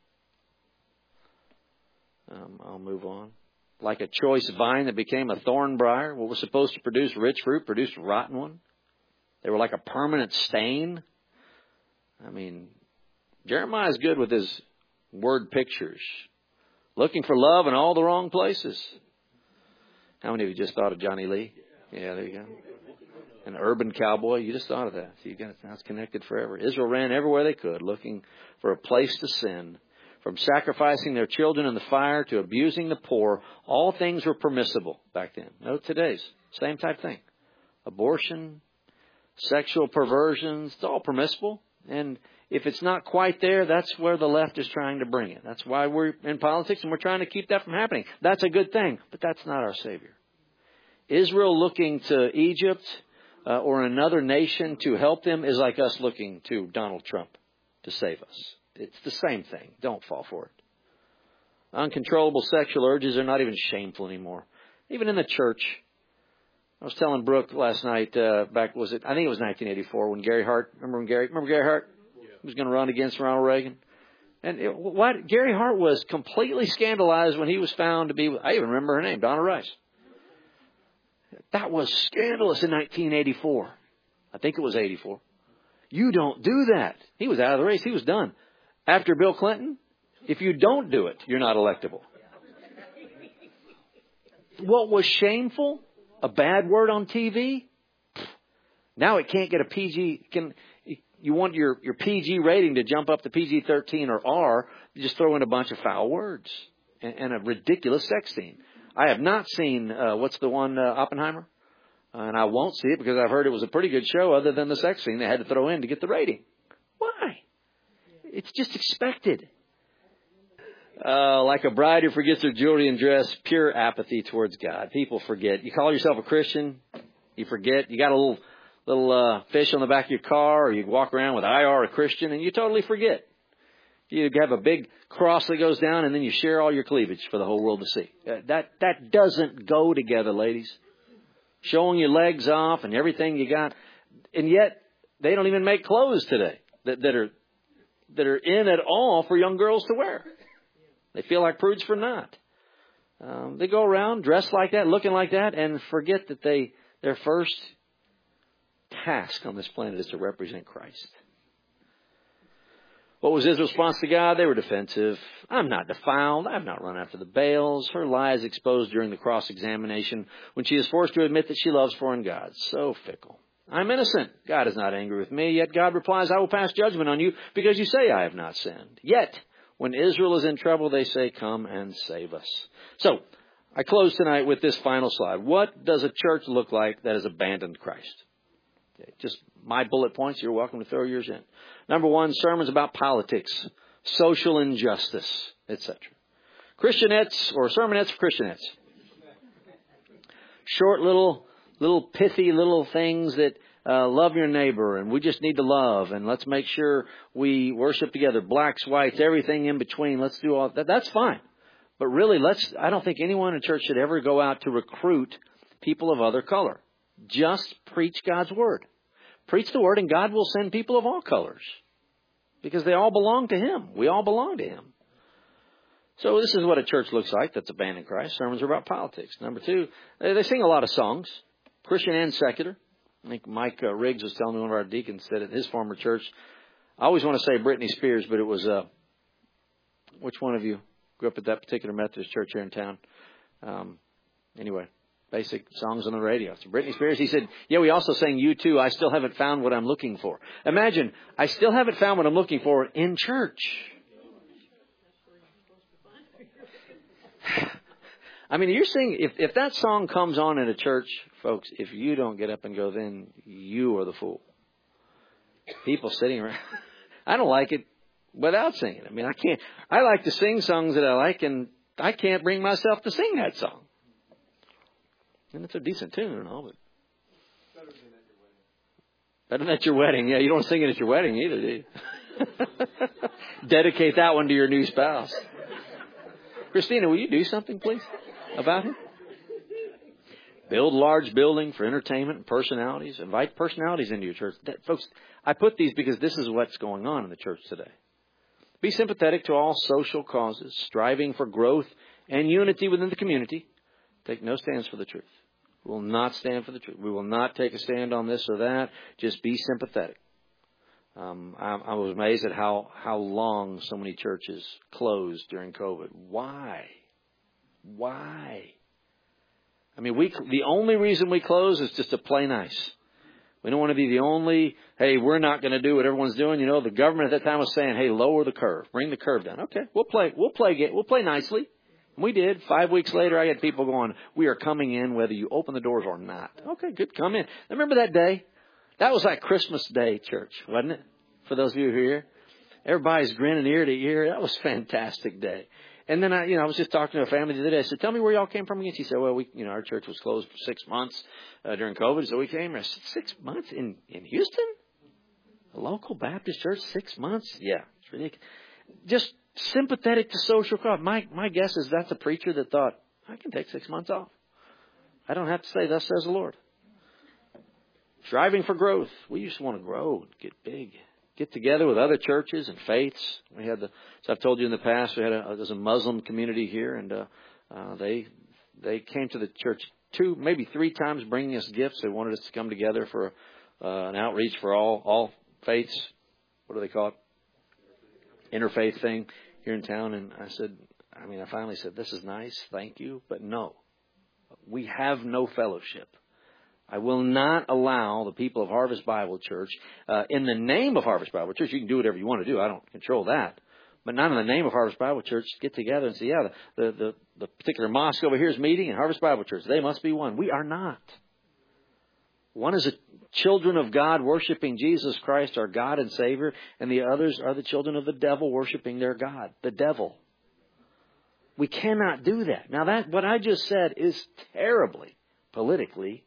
I'll move on. Like a choice vine that became a thorn briar. What was supposed to produce rich fruit produced a rotten one. They were like a permanent stain. I mean, Jeremiah is good with his word pictures. Looking for love in all the wrong places. How many of you just thought of Johnny Lee? Yeah, there you go. An urban cowboy. You just thought of that. So you got it. Now it's connected forever. Israel ran everywhere they could, looking for a place to sin. From sacrificing their children in the fire to abusing the poor, all things were permissible back then. No, today's same type thing. Abortion, sexual perversions, it's all permissible. And if it's not quite there, that's where the left is trying to bring it. That's why we're in politics and we're trying to keep that from happening. That's a good thing, but that's not our Savior. Israel looking to Egypt or another nation to help them is like us looking to Donald Trump to save us. It's the same thing. Don't fall for it. Uncontrollable sexual urges are not even shameful anymore. Even in the church. I was telling Brooke last night, I think it was 1984 when Gary Hart, remember Gary Hart? Yeah. He was going to run against Ronald Reagan. And Gary Hart was completely scandalized when he was found to be, I even remember her name, Donna Rice. That was scandalous in 1984. I think it was 84. You don't do that. He was out of the race. He was done. After Bill Clinton, if you don't do it, you're not electable. What was shameful? A bad word on TV? Now it can't get a PG. You want your PG rating to jump up to PG-13 or R, you just throw in a bunch of foul words and a ridiculous sex scene. I have not seen, what's the one, Oppenheimer? And I won't see it because I've heard it was a pretty good show other than the sex scene they had to throw in to get the rating. Why? It's just expected. Like a bride who forgets her jewelry and dress, pure apathy towards God. People forget. You call yourself a Christian, you forget. You got a little fish on the back of your car, or you walk around with I are a Christian, and you totally forget. You have a big cross that goes down, and then you share all your cleavage for the whole world to see. That doesn't go together, ladies. Showing your legs off and everything you got. And yet, they don't even make clothes today that are in at all for young girls to wear. They feel like prudes for naught. They go around dressed like that, looking like that, and forget that their first task on this planet is to represent Christ. What was Israel's response to God? They were defensive. I'm not defiled. I've not run after the Baals. Her lie is exposed during the cross-examination when she is forced to admit that she loves foreign gods. So fickle. I'm innocent. God is not angry with me. Yet God replies, I will pass judgment on you because you say I have not sinned. Yet, when Israel is in trouble, they say, come and save us. So, I close tonight with this final slide. What does a church look like that has abandoned Christ? Okay, just my bullet points. You're welcome to throw yours in. Number one, sermons about politics, social injustice, etc. Christianettes or sermonettes for Christianettes. Short little pithy little things that love your neighbor, and we just need to love, and let's make sure we worship together, blacks, whites, everything in between. Let's do all that. That's fine. But really, I don't think anyone in church should ever go out to recruit people of other color. Just preach God's word. Preach the word, and God will send people of all colors. Because they all belong to Him. We all belong to Him. So this is what a church looks like that's abandoned Christ. Sermons are about politics. Number two, they sing a lot of songs, Christian and secular. I think Mike Riggs was telling me, one of our deacons, that at his former church, I always want to say Britney Spears, but it was, which one of you grew up at that particular Methodist church here in town? Anyway, basic songs on the radio. So Britney Spears, he said, yeah, we also sang U2, I still haven't found what I'm looking for. Imagine, I still haven't found what I'm looking for in church. I mean, you're saying if that song comes on in a church, folks, if you don't get up and go, then you are the fool. People sitting around. I don't like it without singing. I mean, I like to sing songs that I like, and I can't bring myself to sing that song. And it's a decent tune and all, but better than at your wedding. Yeah, you don't sing it at your wedding either, do you? Dedicate that one to your new spouse. Christina, will you do something, please, about him? Build a large building for entertainment and personalities. Invite personalities into your church. Folks, I put these because this is what's going on in the church today. Be sympathetic to all social causes, striving for growth and unity within the community. Take no stands for the truth. We will not stand for the truth. We will not take a stand on this or that. Just be sympathetic. I was amazed at how long so many churches closed during COVID. Why? I mean, the only reason we close is just to play nice. We don't want to be the only, hey, we're not going to do what everyone's doing. You know, the government at that time was saying, hey, lower the curve, bring the curve down. Okay, we'll play nicely. And we did. 5 weeks later, I had people going, we are coming in whether you open the doors or not. Okay, good, come in. Remember that day? That was like Christmas Day, church, wasn't it? For those of you who are here. Everybody's grinning ear to ear. That was a fantastic day. And then I was just talking to a family the other day. I said, tell me where y'all came from again. She said, well, our church was closed for 6 months during COVID. So we came. I said, 6 months in Houston? A local Baptist church, 6 months? Yeah, it's ridiculous. Just sympathetic to social cause. My guess is that's a preacher that thought, I can take 6 months off. I don't have to say, thus says the Lord. Striving for growth. We just want to grow, get big. Get together with other churches and faiths. We had so I've told you in the past, there's a Muslim community here, and they came to the church 2, maybe 3 times, bringing us gifts. They wanted us to come together for an outreach for all faiths. What do they call it? Interfaith thing here in town. And I finally said, this is nice, thank you, but no, we have no fellowship. I will not allow the people of Harvest Bible Church, in the name of Harvest Bible Church, you can do whatever you want to do. I don't control that. But not in the name of Harvest Bible Church, get together and say, yeah, the particular mosque over here is meeting, and Harvest Bible Church, they must be one. We are not. One is the children of God worshiping Jesus Christ, our God and Savior, and the others are the children of the devil worshiping their God, the devil. We cannot do that. Now, what I just said is terribly politically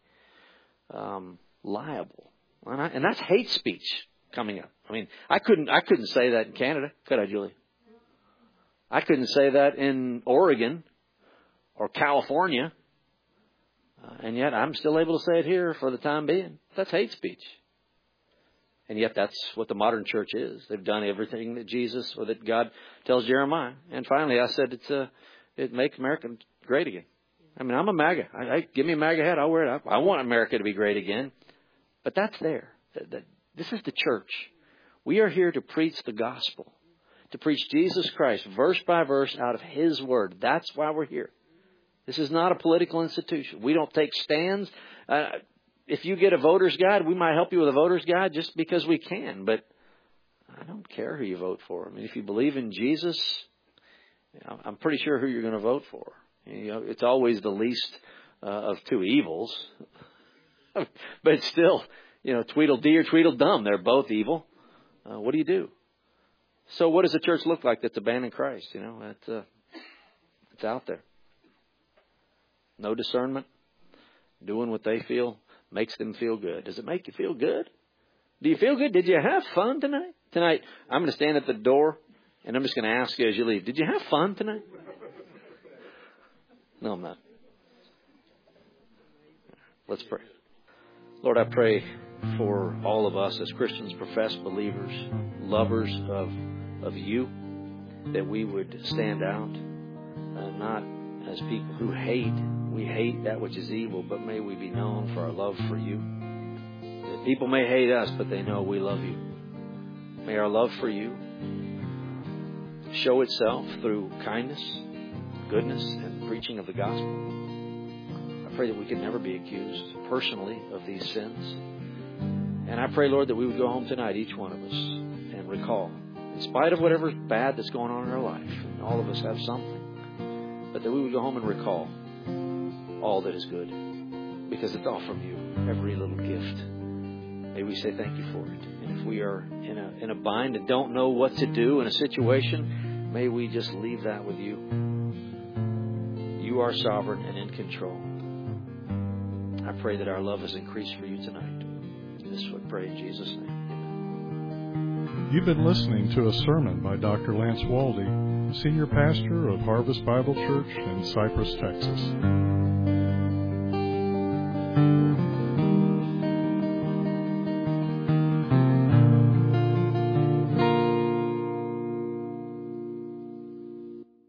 liable, and that's hate speech coming up. I mean, I couldn't say that in Canada, could I, Julie? I couldn't say that in Oregon or California, and yet I'm still able to say it here for the time being. That's hate speech, and yet that's what the modern church is. They've done everything that Jesus or that God tells Jeremiah. And finally, I said it makes America great again. I mean, I'm a MAGA. Give me a MAGA hat. I'll wear it. I want America to be great again. But that's there. This is the church. We are here to preach the gospel, to preach Jesus Christ verse by verse out of His Word. That's why we're here. This is not a political institution. We don't take stands. If you get a voter's guide, we might help you with a voter's guide just because we can. But I don't care who you vote for. I mean, if you believe in Jesus, I'm pretty sure who you're going to vote for. It's always the least of 2 evils. But still, Tweedledee or Tweedledum, they're both evil. What do you do? So what does a church look like that's abandoned Christ? It's out there. No discernment. Doing what they feel makes them feel good. Does it make you feel good? Do you feel good? Did you have fun tonight? Tonight, I'm going to stand at the door, and I'm just going to ask you as you leave, did you have fun tonight? No, I'm not. Let's pray. Lord, I pray for all of us as Christians, professed believers, lovers of you, that we would stand out, not as people who hate. We hate that which is evil, but may we be known for our love for you. That people may hate us, but they know we love you. May our love for you show itself through kindness, goodness, and preaching of the gospel. I pray that we can never be accused personally of these sins. And I pray, Lord, that we would go home tonight, each one of us, and recall, in spite of whatever's bad that's going on in our life, and all of us have something, but that we would go home and recall all that is good, because it's all from you, every little gift. May we say thank you for it. And if we are in a bind and don't know what to do in a situation, may we just leave that with you. You are sovereign and in control. I pray that our love is increased for you tonight. This is what I pray in Jesus' name. Amen. You've been listening to a sermon by Dr. Lance Waldy, Senior Pastor of Harvest Bible Church in Cypress, Texas.